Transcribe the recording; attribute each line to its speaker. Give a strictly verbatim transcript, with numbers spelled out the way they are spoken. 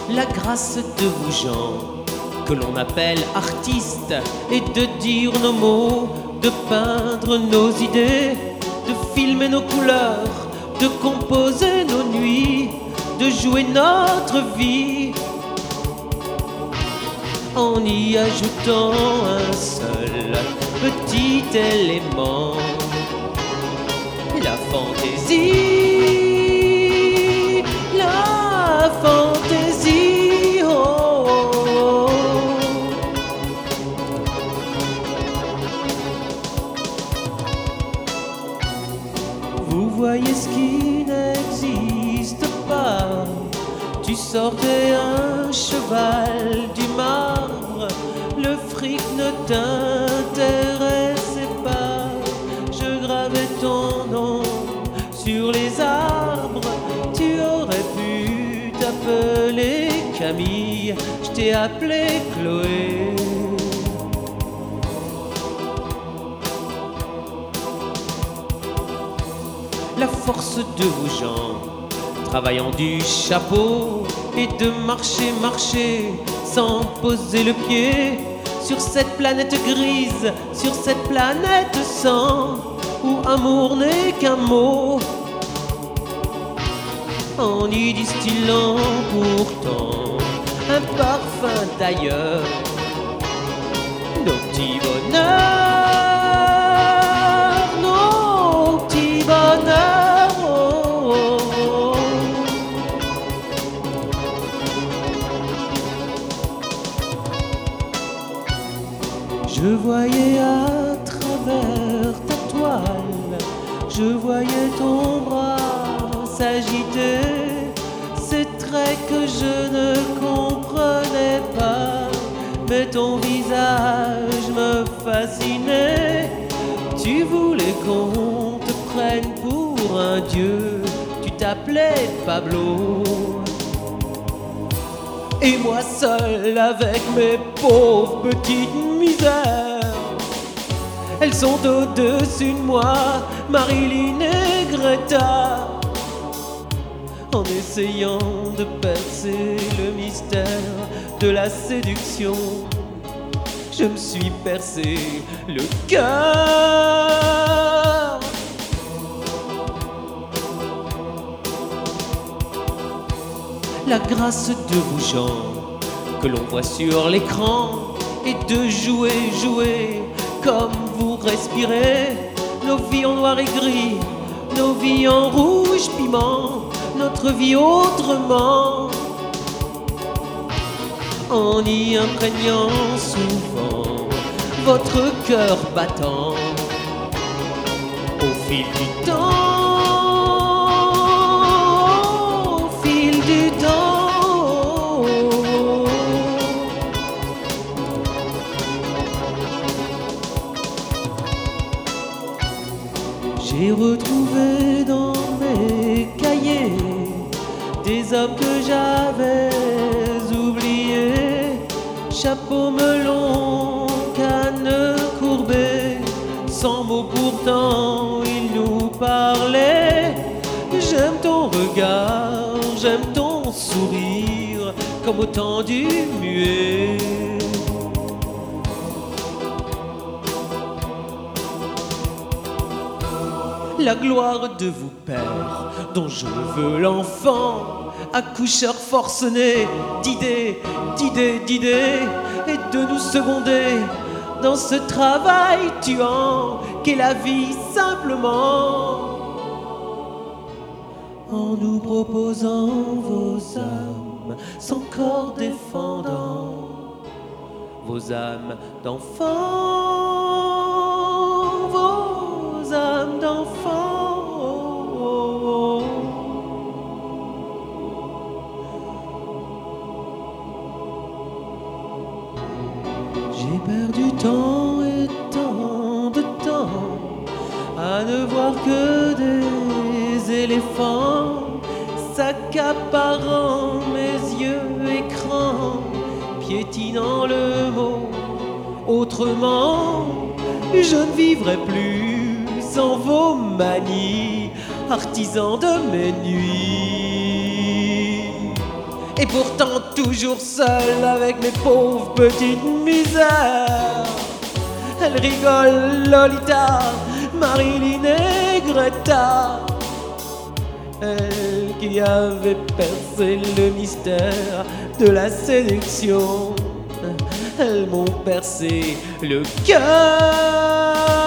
Speaker 1: la grâce de vous gens que l'on appelle artistes, et de dire nos mots, de peindre nos idées, de filmer nos couleurs, de composer nos nuits, de jouer notre vie, en y ajoutant un seul petit élément, la fantaisie, la fantaisie. Oh, oh, oh. Vous voyez ce qui n'existe pas. Tu sortais un cheval du marbre, le fric ne t'intéressait pas. Je gravais ton nom sur les arbres, tu aurais pu t'appeler Camille, je t'ai appelé Chloé. La force de vous gens, travaillant du chapeau, et de marcher, marcher, sans poser le pied, sur cette planète grise, sur cette planète sans, où amour n'est qu'un mot, en y distillant pourtant un parfum d'ailleurs, nos petits bonheurs, nos petits bonheurs. Oh, oh, oh. Je voyais à travers ta toile, je voyais ton bras s'agiter, ces traits que je ne comprenais pas, mais ton visage me fascinait. Tu voulais qu'on te prenne pour un dieu, tu t'appelais Pablo. Et moi seul avec mes pauvres petites misères, elles sont au-dessus de moi, Marilyn et Greta, en essayant de percer le mystère de la séduction. Je me suis percé le cœur. La grâce de vous gens que l'on voit sur l'écran, et de jouer, jouer comme vous respirez, nos vies en noir et gris, nos vies en rouge piment, notre vie autrement, en y imprégnant souvent votre cœur battant au fil du temps, au fil du temps. J'ai retrouvé dans mes cahiers des hommes que j'avais oubliés, chapeau melon, canne courbée, sans mots pourtant ils nous parlaient. J'aime ton regard, j'aime ton sourire, comme au temps du muet. La gloire de vous pères, dont je veux l'enfant, accoucheur forcené d'idées, d'idées, d'idées, et de nous seconder dans ce travail tuant qu'est la vie simplement, en nous proposant vos âmes sans corps défendant, vos âmes d'enfants, vos âmes d'enfants. J'ai perdu tant et tant de temps à ne voir que des éléphants s'accaparant mes yeux écrans, piétinant le mot autrement. Je ne vivrai plus sans vos manies, artisans de mes nuits. et pourtant toujours seul avec mes pauvres petites misères. Elle rigole, Lolita, Marilyn et Greta, elle qui avait percé le mystère de la séduction, elles m'ont percé le cœur.